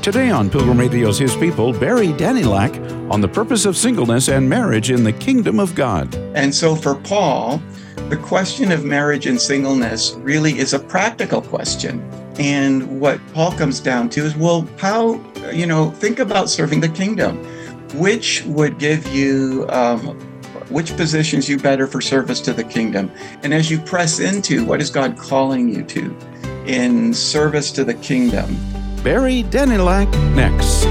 Today on Pilgrim Radio's His People, Barry Danylak on the purpose of singleness and marriage in the kingdom of God. And so for Paul, the question of marriage and singleness really is a practical question. And what Paul comes down to is, well, how, think about serving the kingdom. Which would give you, which positions you better for service to the kingdom? And as you press into what is God calling you to in service to the kingdom? Barry Danylak next.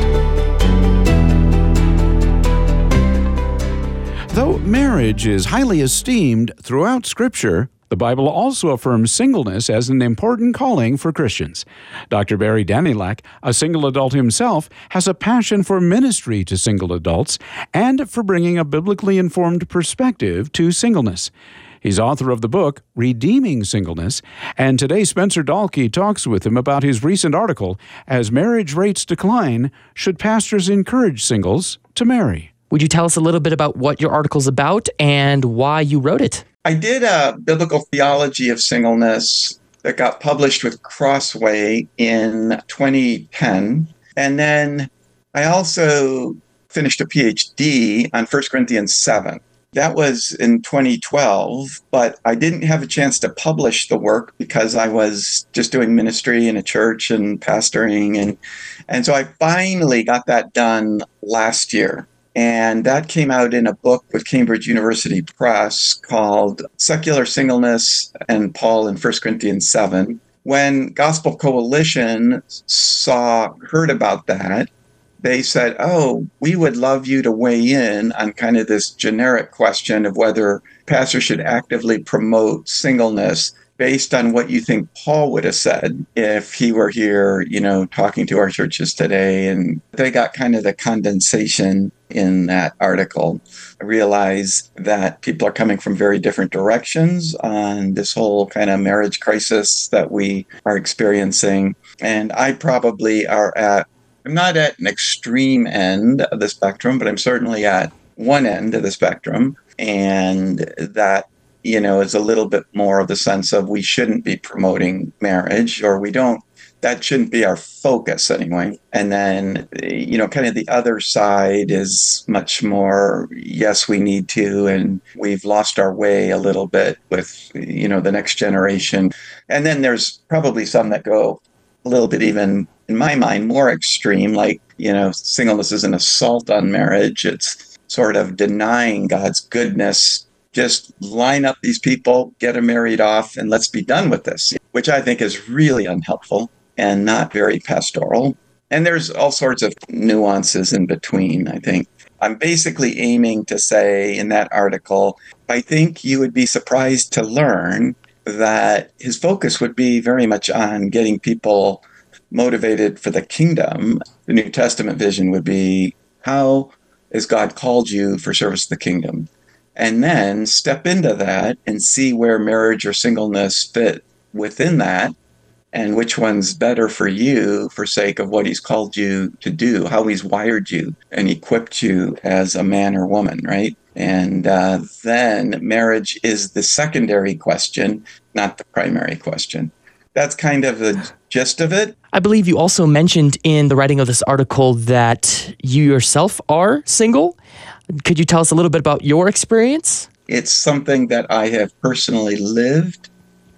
Though marriage is highly esteemed throughout Scripture, the Bible also affirms singleness as an important calling for Christians. Dr. Barry Danylak, a single adult himself, has a passion for ministry to single adults and for bringing a biblically informed perspective to singleness. He's author of the book, Redeeming Singleness, and today Spencer Dahlke talks with him about his recent article, As Marriage Rates Decline, Should Pastors Encourage Singles to Marry? Would you tell us a little bit about what your article's about and why you wrote it? I did a biblical theology of singleness that got published with Crossway in 2010. And then I also finished a PhD on 1 Corinthians 7. That was in 2012, but I didn't have a chance to publish the work because I was just doing ministry in a church and pastoring. And so I finally got that done last year. And that came out in a book with Cambridge University Press called Secular Singleness and Paul in 1 Corinthians 7. When Gospel Coalition heard about that, they said, we would love you to weigh in on kind of this generic question of whether pastors should actively promote singleness based on what you think Paul would have said if he were here, talking to our churches today. And they got kind of the condensation in that article. I realize that people are coming from very different directions on this whole kind of marriage crisis that we are experiencing. And I probably I'm not at an extreme end of the spectrum, but I'm certainly at one end of the spectrum. And that, is a little bit more of the sense of we shouldn't be promoting marriage, or that shouldn't be our focus anyway. And then, kind of the other side is much more, yes, we need to, and we've lost our way a little bit with, the next generation. And then there's probably some that go a little bit even, in my mind, more extreme, like, singleness is an assault on marriage. It's sort of denying God's goodness. Just line up these people, get them married off, and let's be done with this, which I think is really unhelpful and not very pastoral. And there's all sorts of nuances in between, I think. I'm basically aiming to say in that article, I think you would be surprised to learn that his focus would be very much on getting people motivated for the kingdom. The New Testament vision would be, how has God called you for service to the kingdom? And then step into that and see where marriage or singleness fit within that, and which one's better for you for sake of what he's called you to do, how he's wired you and equipped you as a man or woman, right? And then marriage is the secondary question, not the primary question. That's kind of the gist of it. I believe you also mentioned in the writing of this article that you yourself are single. Could you tell us a little bit about your experience? It's something that I have personally lived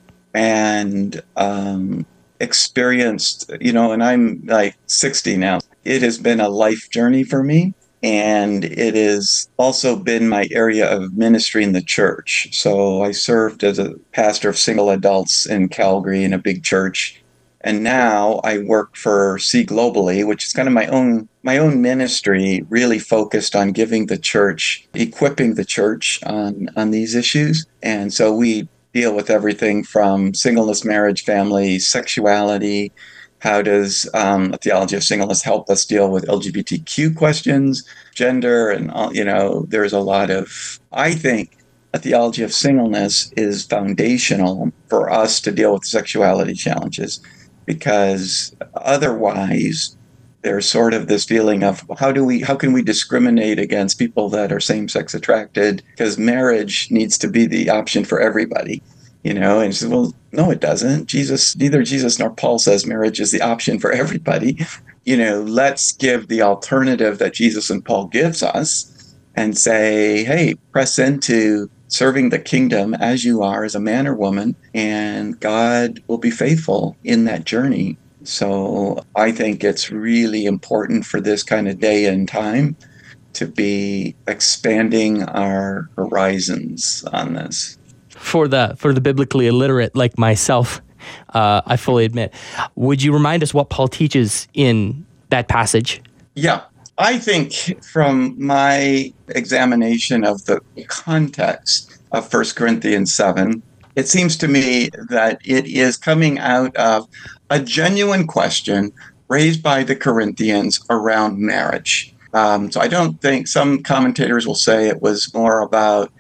and experienced, and I'm like 60 now. It has been a life journey for me. And it has also been my area of ministry in the church. So I served as a pastor of single adults in Calgary in a big church. And now I work for See Globally, which is kind of my own ministry, really focused on giving the church, equipping the church on these issues. And so we deal with everything from singleness, marriage, family, sexuality. How does a theology of singleness help us deal with LGBTQ questions, gender, and there's a lot of, I think, a theology of singleness is foundational for us to deal with sexuality challenges, because otherwise there's sort of this feeling of how can we discriminate against people that are same-sex attracted, because marriage needs to be the option for everybody. And she said, well, no, it doesn't. Neither Jesus nor Paul says marriage is the option for everybody. Let's give the alternative that Jesus and Paul gives us and say, hey, press into serving the kingdom as you are, as a man or woman, and God will be faithful in that journey. So I think it's really important for this kind of day and time to be expanding our horizons on this. For the biblically illiterate like myself, I fully admit. Would you remind us what Paul teaches in that passage? Yeah. I think from my examination of the context of 1 Corinthians 7, it seems to me that it is coming out of a genuine question raised by the Corinthians around marriage. So I don't think, some commentators will say it was more about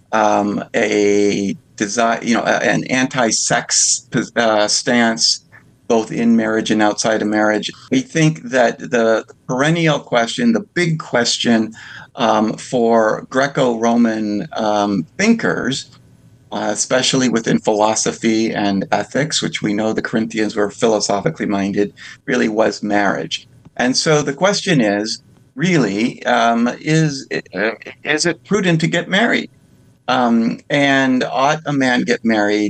a desire, an anti-sex stance, both in marriage and outside of marriage. We think that the perennial question, the big question for Greco-Roman thinkers, especially within philosophy and ethics, which we know the Corinthians were philosophically minded, really was marriage. And so the question is, really, is it prudent to get married? And ought a man get married?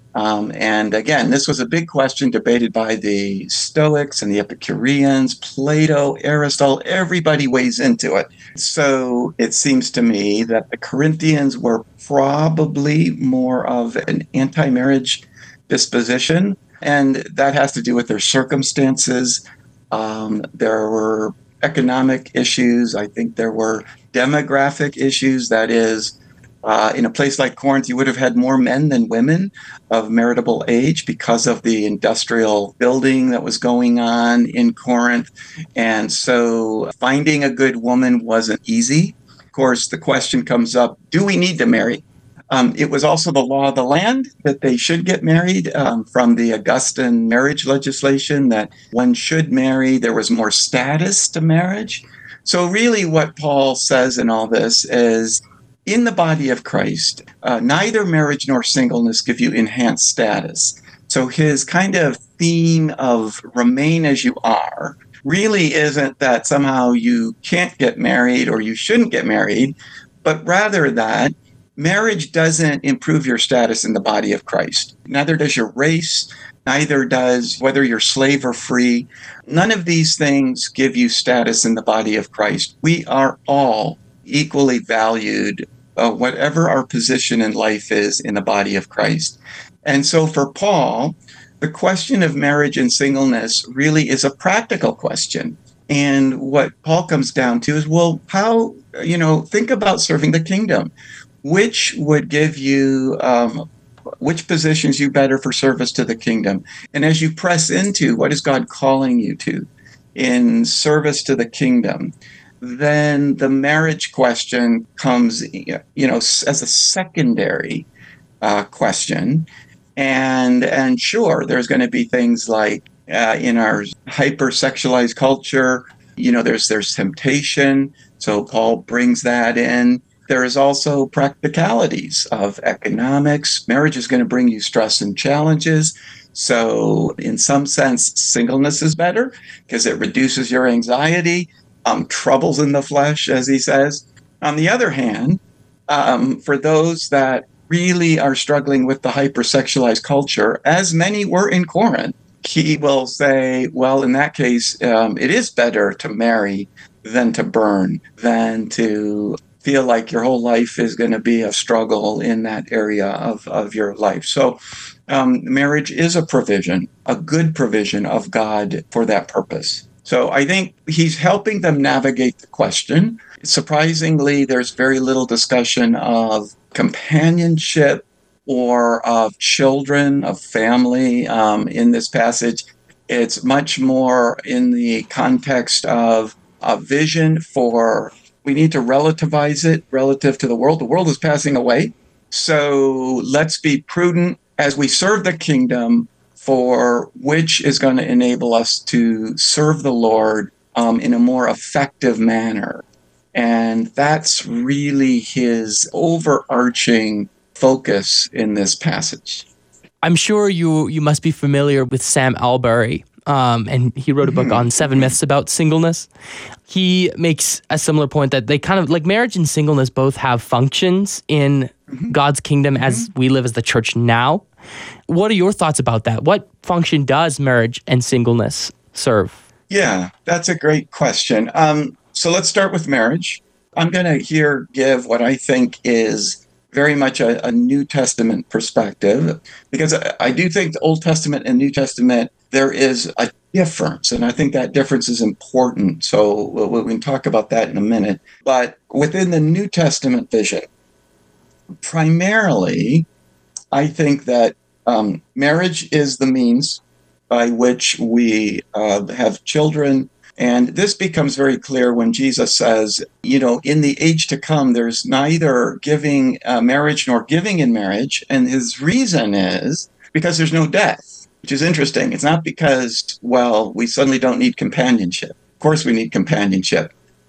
And again, this was a big question debated by the Stoics and the Epicureans, Plato, Aristotle, everybody weighs into it. So it seems to me that the Corinthians were probably more of an anti-marriage disposition, and that has to do with their circumstances. There were economic issues. I think there were demographic issues. That is, in a place like Corinth, you would have had more men than women of marriageable age because of the industrial building that was going on in Corinth. And so finding a good woman wasn't easy. Of course, the question comes up, do we need to marry? It was also the law of the land that they should get married from the Augustan marriage legislation, that one should marry. There was more status to marriage. So really what Paul says in all this is, in the body of Christ, neither marriage nor singleness give you enhanced status. So his kind of theme of remain as you are really isn't that somehow you can't get married or you shouldn't get married, but rather that marriage doesn't improve your status in the body of Christ. Neither does your race, neither does whether you're slave or free. None of these things give you status in the body of Christ. We are all equally valued, whatever our position in life is in the body of Christ. And so for Paul, the question of marriage and singleness really is a practical question. And what Paul comes down to is, well, how, think about serving the kingdom. Which would give you, which positions you better for service to the kingdom? And as you press into what is God calling you to in service to the kingdom, then the marriage question comes, as a secondary question. And sure, there's going to be things like in our hyper-sexualized culture, there's temptation. So Paul brings that in. There is also practicalities of economics. Marriage is going to bring you stress and challenges. So in some sense, singleness is better because it reduces your anxiety. Troubles in the flesh, as he says. On the other hand, for those that really are struggling with the hypersexualized culture, as many were in Corinth, he will say, well, in that case, it is better to marry than to burn, than to feel like your whole life is going to be a struggle in that area of your life. So marriage is a provision, a good provision of God for that purpose. So I think he's helping them navigate the question. Surprisingly, there's very little discussion of companionship or of children, of family in this passage. It's much more in the context of a vision for, we need to relativize it relative to the world. The world is passing away. So let's be prudent as we serve the kingdom, for which is going to enable us to serve the Lord in a more effective manner. And that's really his overarching focus in this passage. I'm sure you must be familiar with Sam Albury, and he wrote a book on 7 myths about singleness. He makes a similar point that they kind of, like marriage and singleness, both have functions in God's kingdom as we live as the church now. What are your thoughts about that? What function does marriage and singleness serve? Yeah, that's a great question. So let's start with marriage. I'm going to here give what I think is very much a New Testament perspective, because I do think the Old Testament and New Testament, there is a difference, and I think that difference is important. So we can talk about that in a minute. But within the New Testament vision, primarily, I think that marriage is the means by which we have children. And this becomes very clear when Jesus says, in the age to come, there's neither giving marriage nor giving in marriage. And his reason is because there's no death, which is interesting. It's not because, we suddenly don't need companionship. Of course we need companionship.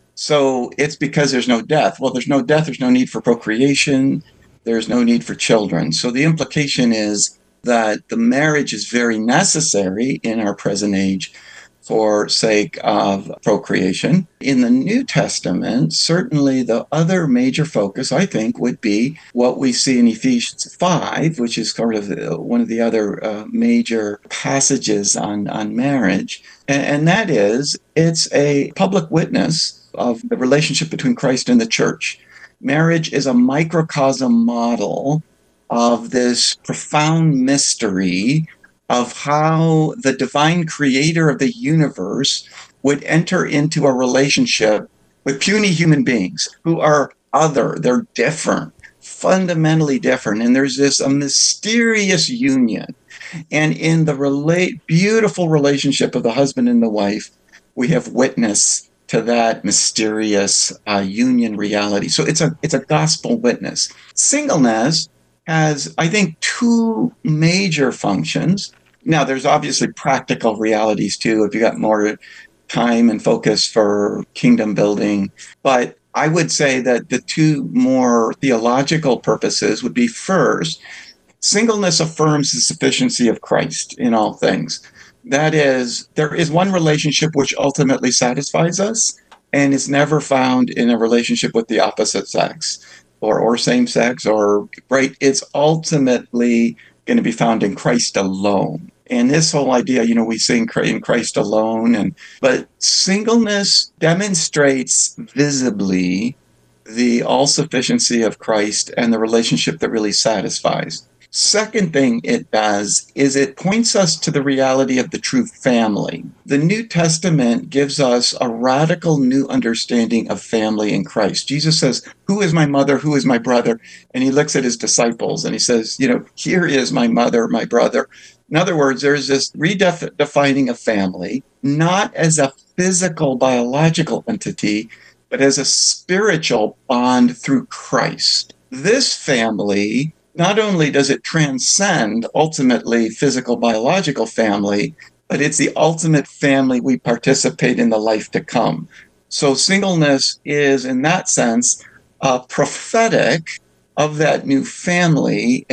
So it's because there's no death. Well, there's no death, there's no need for procreation, there's no need for children. So the implication is that the marriage is very necessary in our present age for sake of procreation. In the New Testament, certainly the other major focus, I think, would be what we see in Ephesians 5, which is sort of one of the other major passages on marriage. And that is, it's a public witness of the relationship between Christ and the church. Marriage is a microcosm model of this profound mystery of how the divine creator of the universe would enter into a relationship with puny human beings who are other, they're different, fundamentally different. And there's a mysterious union. And in the beautiful relationship of the husband and the wife, we have witness to that mysterious union reality. So it's a gospel witness. Singleness has, I think, 2 major functions. Now, there's obviously practical realities too, if you got more time and focus for kingdom building. But I would say that the 2 more theological purposes would be, first, singleness affirms the sufficiency of Christ in all things. That is, there is one relationship which ultimately satisfies us and is never found in a relationship with the opposite sex. Or same sex, right? It's ultimately going to be found in Christ alone. And this whole idea, we sing in Christ alone, but singleness demonstrates visibly the all-sufficiency of Christ and the relationship that really satisfies. Second thing it does is it points us to the reality of the true family. The New Testament gives us a radical new understanding of family in Christ. Jesus says, "Who is my mother? Who is my brother?" And he looks at his disciples and he says, "Here is my mother, my brother." In other words, there's this redefining of family, not as a physical, biological entity, but as a spiritual bond through Christ. This family, not only does it transcend ultimately physical, biological family, but it's the ultimate family we participate in the life to come. So singleness is, in that sense, prophetic of that new family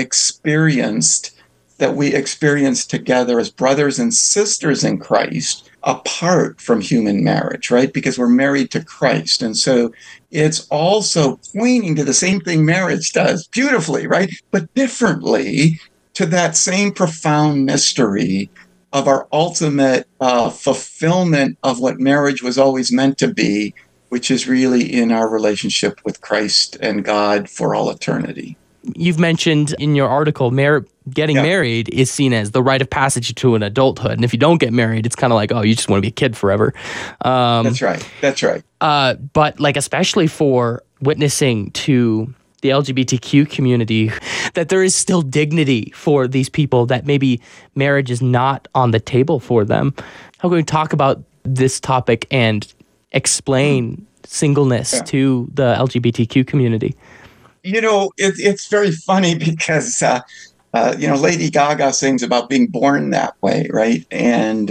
that we experience together as brothers and sisters in Christ, apart from human marriage, right? Because we're married to Christ. And so it's also pointing to the same thing marriage does beautifully, right? But differently, to that same profound mystery of our ultimate fulfillment of what marriage was always meant to be, which is really in our relationship with Christ and God for all eternity. You've mentioned in your article, getting married is seen as the rite of passage to an adulthood. And if you don't get married, it's kind of like, you just want to be a kid forever. That's right. But especially for witnessing to the LGBTQ community, that there is still dignity for these people, that maybe marriage is not on the table for them. How can we talk about this topic and explain singleness to the LGBTQ community? It's very funny because Lady Gaga sings about being born that way, right? And,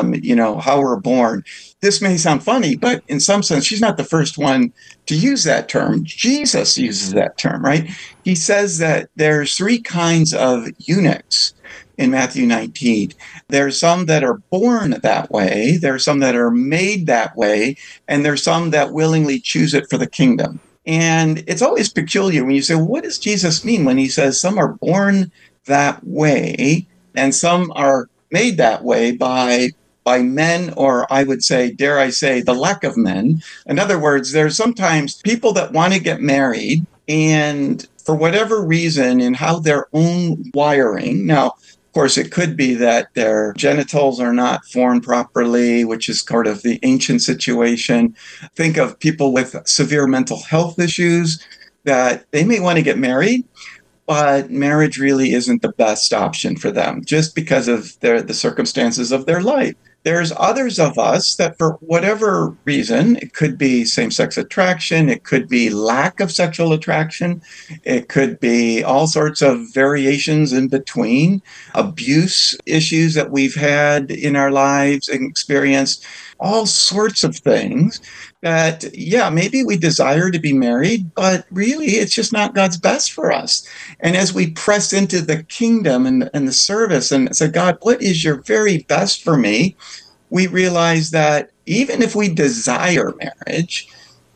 how we're born. This may sound funny, but in some sense, she's not the first one to use that term. Jesus uses that term, right? He says that there's three kinds of eunuchs in Matthew 19. There's some that are born that way, there's some that are made that way, and there's some that willingly choose it for the kingdom. And it's always peculiar when you say, well, what does Jesus mean when he says some are born that way and some are made that way by men, or I would say, dare I say, the lack of men? In other words, there's sometimes people that want to get married, and for whatever reason, in how their own wiring, now, of course, it could be that their genitals are not formed properly, which is part of the ancient situation. Think of people with severe mental health issues that they may want to get married, but marriage really isn't the best option for them just because of the circumstances of their life. There's others of us that for whatever reason, it could be same-sex attraction, it could be lack of sexual attraction, it could be all sorts of variations in between, abuse issues that we've had in our lives and experienced, all sorts of things that, maybe we desire to be married, but really it's just not God's best for us. And as we press into the kingdom and the service and say, God, what is your very best for me? We realize that even if we desire marriage,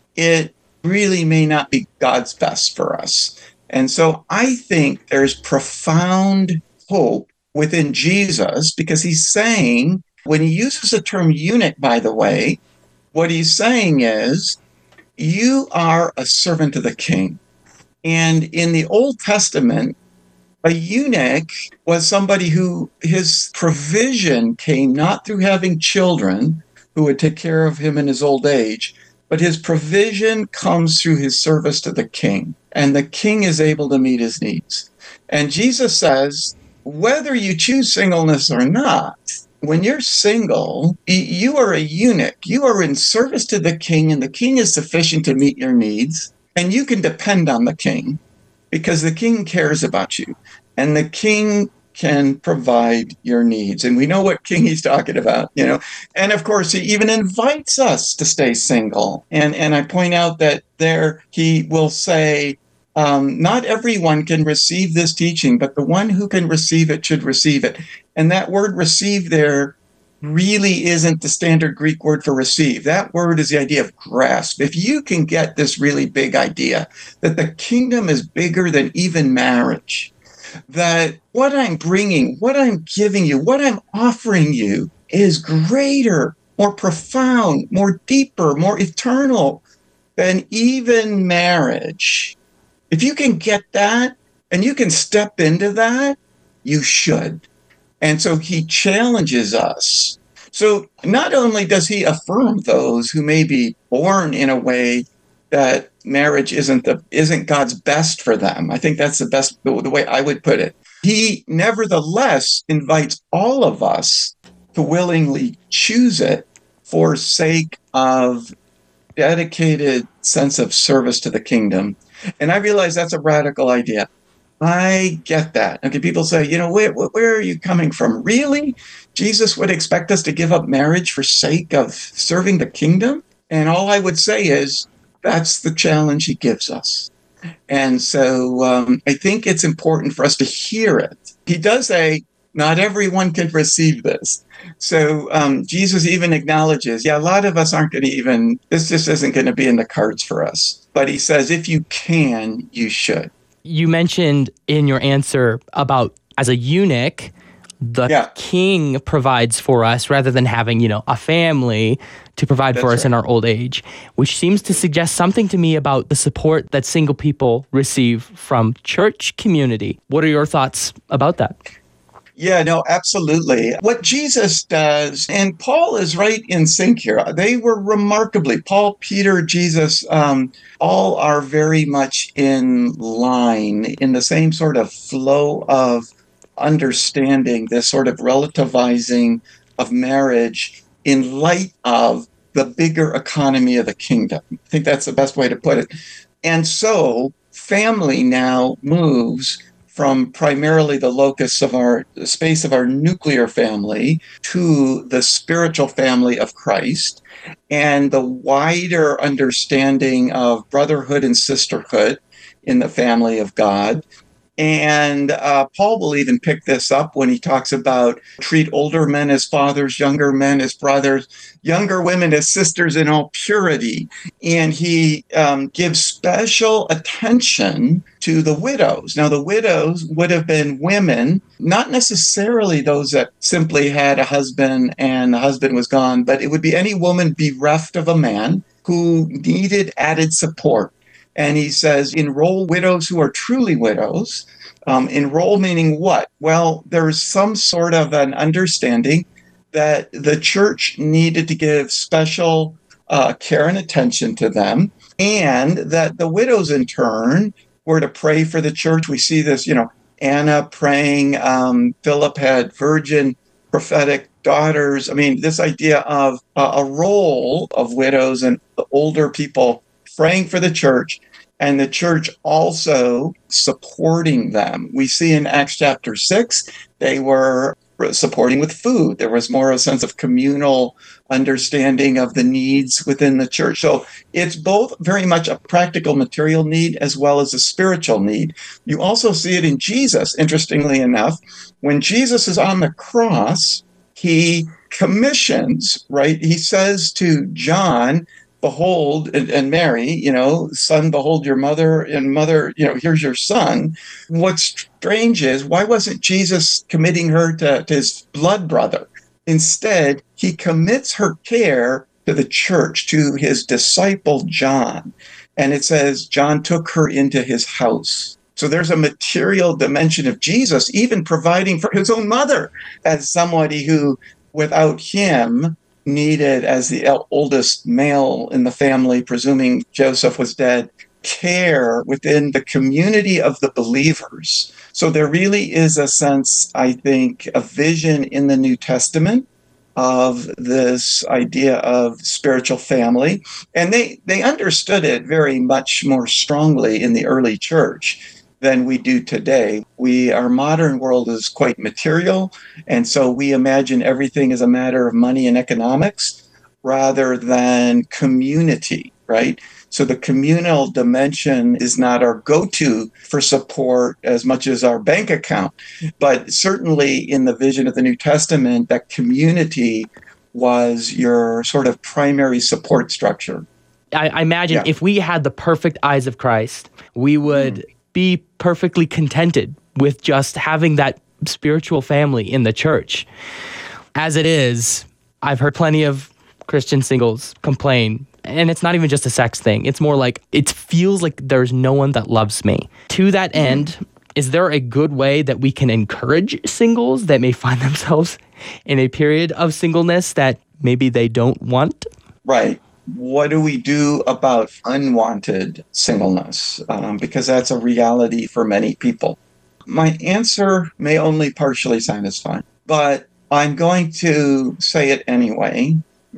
it really may not be God's best for us. And so I think there's profound hope within Jesus, because he's saying, when he uses the term eunuch, by the way, what he's saying is, you are a servant of the king. And in the Old Testament, a eunuch was somebody who his provision came not through having children who would take care of him in his old age, but his provision comes through his service to the king. And the king is able to meet his needs. And Jesus says, whether you choose singleness or not, when you're single, you are a eunuch. You are in service to the king, and the king is sufficient to meet your needs. And you can depend on the king because the king cares about you, and the king can provide your needs. And we know what king he's talking about, And of course, he even invites us to stay single. And I point out that there he will say, not everyone can receive this teaching, but the one who can receive it should receive it. And that word receive there really isn't the standard Greek word for receive. That word is the idea of grasp. If you can get this really big idea that the kingdom is bigger than even marriage, that what I'm bringing, what I'm giving you, what I'm offering you is greater, more profound, more deeper, more eternal than even marriage. If you can get that and you can step into that, you should. And so he challenges us. So not only does he affirm those who may be born in a way that marriage isn't God's best for them. I think that's the way I would put it. He nevertheless invites all of us to willingly choose it for sake of dedicated sense of service to the kingdom. And I realize that's a radical idea. I get that. Okay, people say, where are you coming from? Really? Jesus would expect us to give up marriage for sake of serving the kingdom? And all I would say is, that's the challenge he gives us. And so I think it's important for us to hear it. He does say, not everyone can receive this. So Jesus even acknowledges, a lot of us aren't going to this just isn't going to be in the cards for us. But he says, if you can, you should. You mentioned in your answer about as a eunuch, the king provides for us rather than having, a family to provide for us in our old age, which seems to suggest something to me about the support that single people receive from church community. What are your thoughts about that? Yeah, no, absolutely. What Jesus does, and Paul is right in sync here. They were remarkably, Paul, Peter, Jesus, all are very much in line, in the same sort of flow of understanding, this sort of relativizing of marriage in light of the bigger economy of the kingdom. I think that's the best way to put it. And so family now moves from primarily the locus of our space of our nuclear family to the spiritual family of Christ and the wider understanding of brotherhood and sisterhood in the family of God. And Paul will even pick this up when he talks about treat older men as fathers, younger men as brothers, younger women as sisters in all purity. And he gives special attention to the widows. Now, the widows would have been women, not necessarily those that simply had a husband and the husband was gone, but it would be any woman bereft of a man who needed added support. And he says, enroll widows who are truly widows. Enroll meaning what? Well, there's some sort of an understanding that the church needed to give special care and attention to them, and that the widows in turn were to pray for the church. We see this, Anna praying. Philip had virgin prophetic daughters. I mean, this idea of a role of widows and older people praying for the church, and the church also supporting them. We see in Acts chapter 6, they were supporting with food. There was more a sense of communal understanding of the needs within the church. So it's both very much a practical material need as well as a spiritual need. You also see it in Jesus, interestingly enough. When Jesus is on the cross, he commissions, right? He says to John, behold, and Mary, son, behold your mother, and mother, here's your son. What's strange is, why wasn't Jesus committing her to his blood brother? Instead, he commits her care to the church, to his disciple John. And it says, John took her into his house. So there's a material dimension of Jesus, even providing for his own mother as somebody who, without him, needed, as the oldest male in the family, presuming Joseph was dead, care within the community of the believers. So there really is a sense, I think, a vision in the New Testament of this idea of spiritual family. And they understood it very much more strongly in the early church than we do today. Our modern world is quite material, and so we imagine everything is a matter of money and economics rather than community, right? So the communal dimension is not our go-to for support as much as our bank account, but certainly in the vision of the New Testament, that community was your sort of primary support structure. I imagine if we had the perfect eyes of Christ, we would be perfectly contented with just having that spiritual family in the church. As it is, I've heard plenty of Christian singles complain, and it's not even just a sex thing. It's more like, it feels like there's no one that loves me. To that end, is there a good way that we can encourage singles that may find themselves in a period of singleness that maybe they don't want? Right. What do we do about unwanted singleness? Because that's a reality for many people. My answer may only partially satisfy, but I'm going to say it anyway,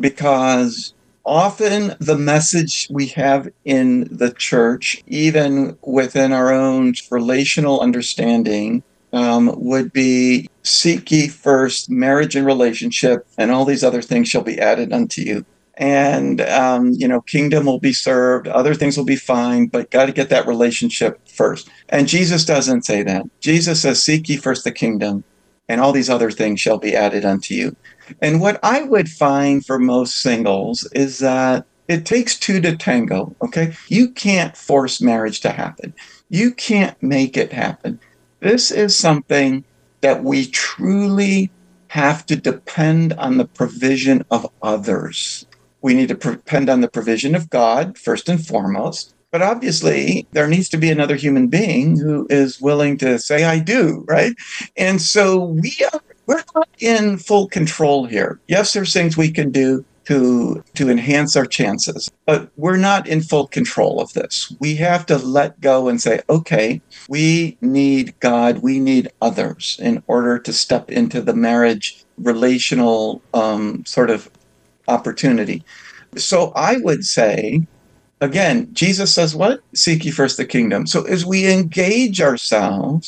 because often the message we have in the church, even within our own relational understanding, would be, seek ye first marriage and relationship, and all these other things shall be added unto you. And, kingdom will be served, other things will be fine, but got to get that relationship first. And Jesus doesn't say that. Jesus says, seek ye first the kingdom, and all these other things shall be added unto you. And what I would find for most singles is that it takes two to tango, okay? You can't force marriage to happen. You can't make it happen. This is something that we truly have to depend on the provision of others. We need to depend on the provision of God, first and foremost. But obviously, there needs to be another human being who is willing to say, I do, right? And so we're not in full control here. Yes, there's things we can do to enhance our chances, but we're not in full control of this. We have to let go and say, okay, we need God, we need others in order to step into the marriage relational sort of opportunity. So I would say, again, Jesus says what? Seek ye first the kingdom. So as we engage ourselves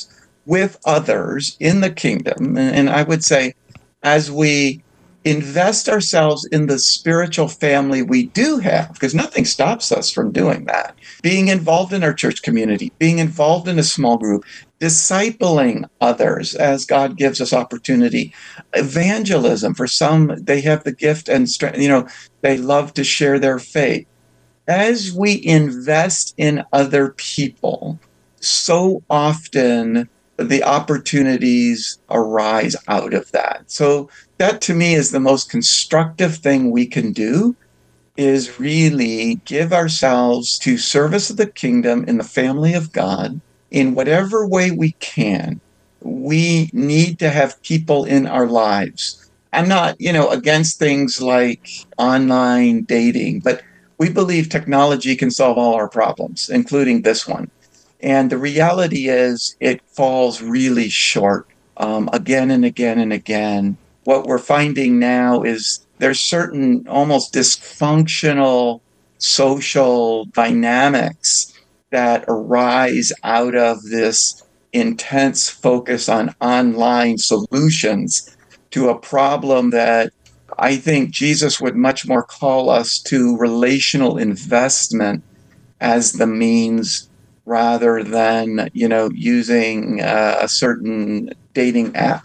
with others in the kingdom. And I would say, as we invest ourselves in the spiritual family we do have, because nothing stops us from doing that, being involved in our church community, being involved in a small group, discipling others as God gives us opportunity, evangelism. For some, they have the gift and strength, they love to share their faith. As we invest in other people, so often the opportunities arise out of that. So that to me is the most constructive thing we can do, is really give ourselves to service of the kingdom in the family of God in whatever way we can. We need to have people in our lives. I'm not, against things like online dating, but we believe technology can solve all our problems, including this one. And the reality is it falls really short again and again and again. What we're finding now is there's certain almost dysfunctional social dynamics that arise out of this intense focus on online solutions to a problem that I think Jesus would much more call us to relational investment as the means, rather than using a certain dating app.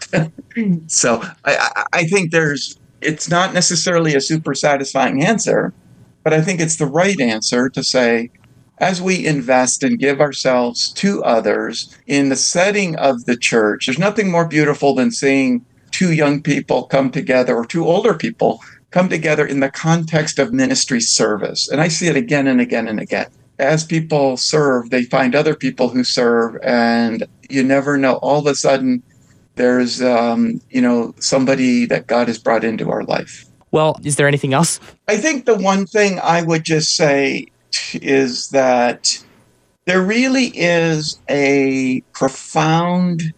So I think it's not necessarily a super satisfying answer, but I think it's the right answer to say, as we invest and give ourselves to others in the setting of the church, there's nothing more beautiful than seeing two young people come together, or two older people come together in the context of ministry service. And I see it again and again and again. As people serve, they find other people who serve, and you never know. All of a sudden, there's somebody that God has brought into our life. Well, is there anything else? I think the one thing I would just say is that there really is a profound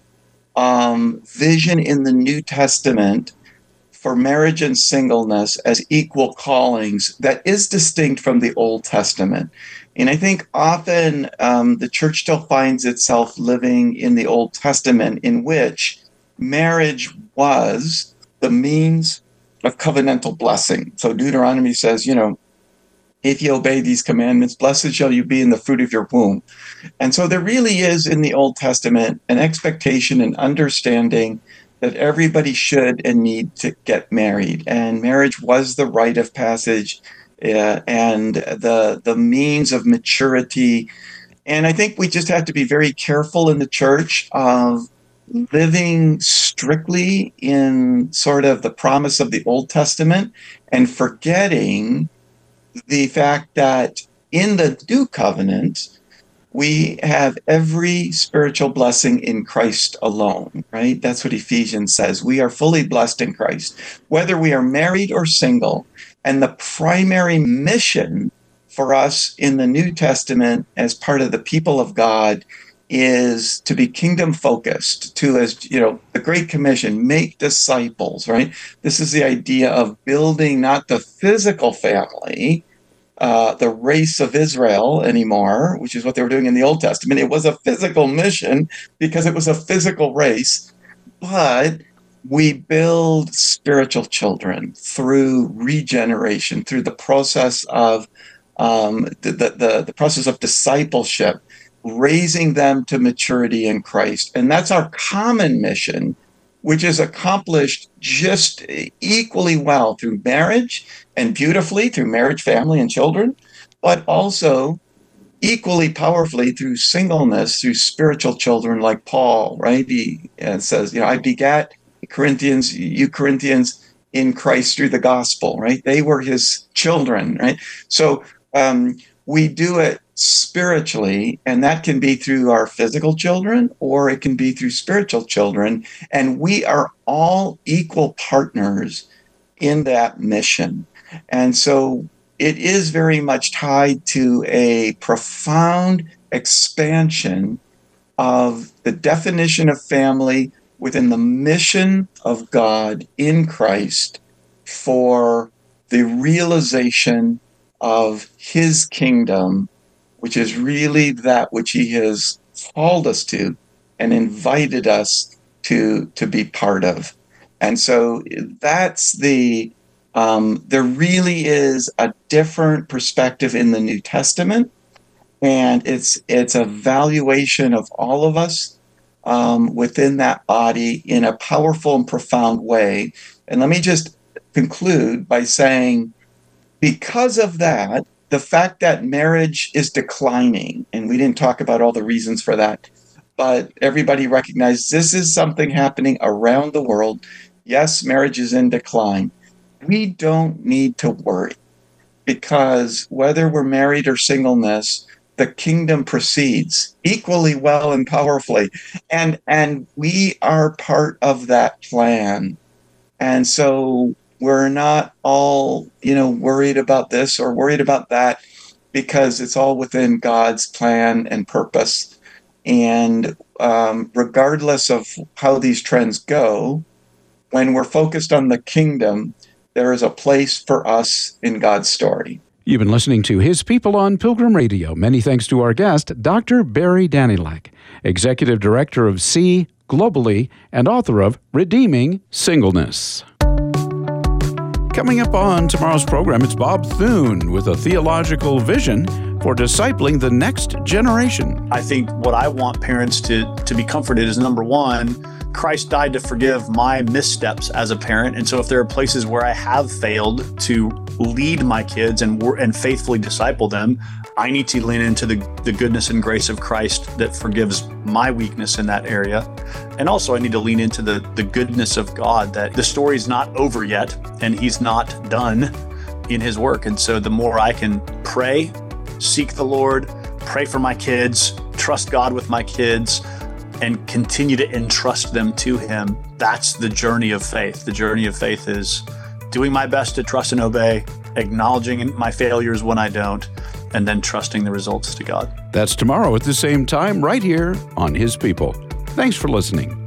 vision in the New Testament for marriage and singleness as equal callings that is distinct from the Old Testament. And I think often the church still finds itself living in the Old Testament, in which marriage was the means of covenantal blessing. So Deuteronomy says, if you obey these commandments, blessed shall you be in the fruit of your womb. And so there really is in the Old Testament an expectation and understanding that everybody should and need to get married. And marriage was the rite of passage and the means of maturity. And I think we just have to be very careful in the church of living strictly in sort of the promise of the Old Testament and forgetting the fact that in the New Covenant, we have every spiritual blessing in Christ alone, right? That's what Ephesians says. We are fully blessed in Christ, whether we are married or single. And the primary mission for us in the New Testament as part of the people of God is to be kingdom focused, to, as the Great Commission, make disciples, right? This is the idea of building not the physical family, the race of Israel anymore, which is what they were doing in the Old Testament. It was a physical mission because it was a physical race, but we build spiritual children through regeneration, through the process of the process of discipleship, raising them to maturity in Christ. And that's our common mission, which is accomplished just equally well through marriage and beautifully through marriage, family, and children, but also equally powerfully through singleness, through spiritual children like Paul, right? He says, I begat you Corinthians in Christ through the gospel, right? They were his children, right? So we do it spiritually, and that can be through our physical children, or it can be through spiritual children. And we are all equal partners in that mission. And so it is very much tied to a profound expansion of the definition of family within the mission of God in Christ for the realization of his kingdom, which is really that which he has called us to, and invited us to be part of. And so that's there really is a different perspective in the New Testament, and it's a valuation of all of us within that body in a powerful and profound way. And let me just conclude by saying, because of that, the fact that marriage is declining, and we didn't talk about all the reasons for that, but everybody recognizes this is something happening around the world. Yes, marriage is in decline. We don't need to worry, because whether we're married or singleness, the kingdom proceeds equally well and powerfully. And we are part of that plan. And so we're not all, worried about this or worried about that, because it's all within God's plan and purpose. And regardless of how these trends go, when we're focused on the kingdom, there is a place for us in God's story. You've been listening to His People on Pilgrim Radio. Many thanks to our guest, Dr. Barry Danylak, Executive Director of See globally and author of Redeeming Singleness. Coming up on tomorrow's program, it's Bob Thune with a theological vision for discipling the next generation. I think what I want parents to be comforted is, number one, Christ died to forgive my missteps as a parent. And so if there are places where I have failed to lead my kids and faithfully disciple them, I need to lean into the goodness and grace of Christ that forgives my weakness in that area. And also I need to lean into the goodness of God, that the story's not over yet and He's not done in His work. And so the more I can pray, seek the Lord, pray for my kids, trust God with my kids, and continue to entrust them to Him, that's the journey of faith. The journey of faith is doing my best to trust and obey, acknowledging my failures when I don't, and then trusting the results to God. That's tomorrow at the same time, right here on His People. Thanks for listening.